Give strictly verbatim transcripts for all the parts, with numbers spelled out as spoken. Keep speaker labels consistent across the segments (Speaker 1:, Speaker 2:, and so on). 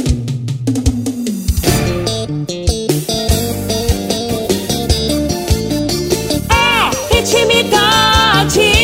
Speaker 1: É intimidade.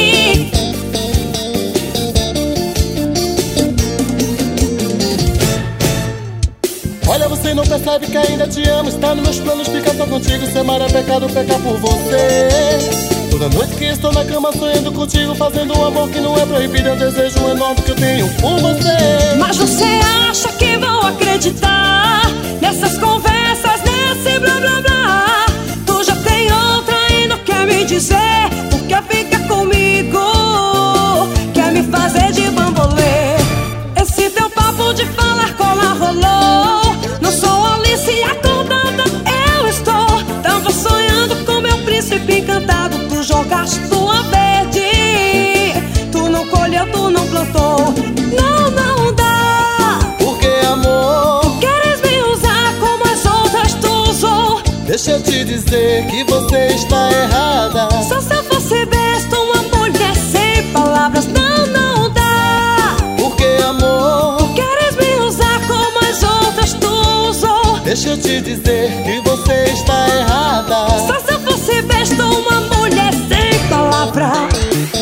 Speaker 2: Olha, você não percebe que ainda te amo. Está nos meus planos ficar só contigo. Ser mar é pecado, pecar por você. Toda noite que estou na cama sonhando contigo, fazendo um amor que não é proibido. É um desejo enorme que eu tenho por você.
Speaker 1: Mas você acha que vou acreditar nessas conversas, nesse blá blá blá? Tu já tem outra e não quer me dizer porque fica comigo, quer me fazer de bambolê. Esse teu papo de falar cola rolou. Não sou Alice acordada, eu estou. Tava sonhando com meu príncipe encantado. Tu jogaste tua verde, tu não colheu, tu não plantou. Não, não dá.
Speaker 2: Por que, amor?
Speaker 1: Queres me usar como as outras tu usou?
Speaker 2: Deixa eu te dizer que você está errada.
Speaker 1: Só se eu fosse besta, uma mulher sem palavras. Não, não dá.
Speaker 2: Por que, amor?
Speaker 1: Queres me usar como as outras tu usou?
Speaker 2: Deixa eu te dizer que você está errada.
Speaker 1: Só se eu fosse besta, uma mulher sem palavras.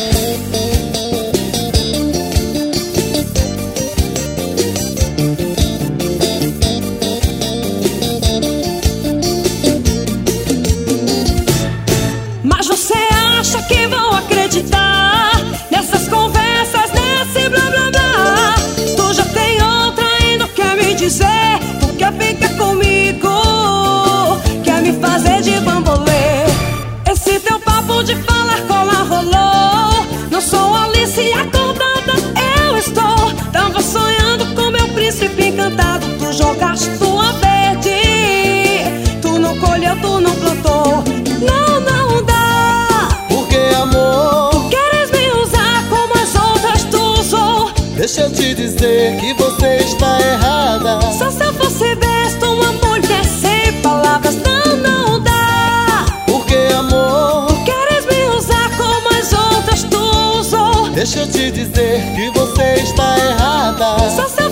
Speaker 1: Mas você acha que vou acreditar nessas conversas, nesse blá blá blá? Tu já tem outra e não quer me dizer porque fica comigo, quer me fazer de bambolê. Esse teu papo de falar cola rolou. Não sou Alice acordada, eu estou. Tava sonhando com meu príncipe encantado. Tu jogaste tua verde, tu não colheu, tu não plantou. Não, não dá.
Speaker 2: Por que, amor?
Speaker 1: Queres me usar como as outras tu usou?
Speaker 2: Deixa eu te dizer que você está errada.
Speaker 1: Só se eu fosse besta, uma mulher sem palavras. Não, não dá.
Speaker 2: Por que, amor?
Speaker 1: Queres me usar como as outras tu usou?
Speaker 2: Deixa eu te dizer que você está errada.
Speaker 1: Só se eu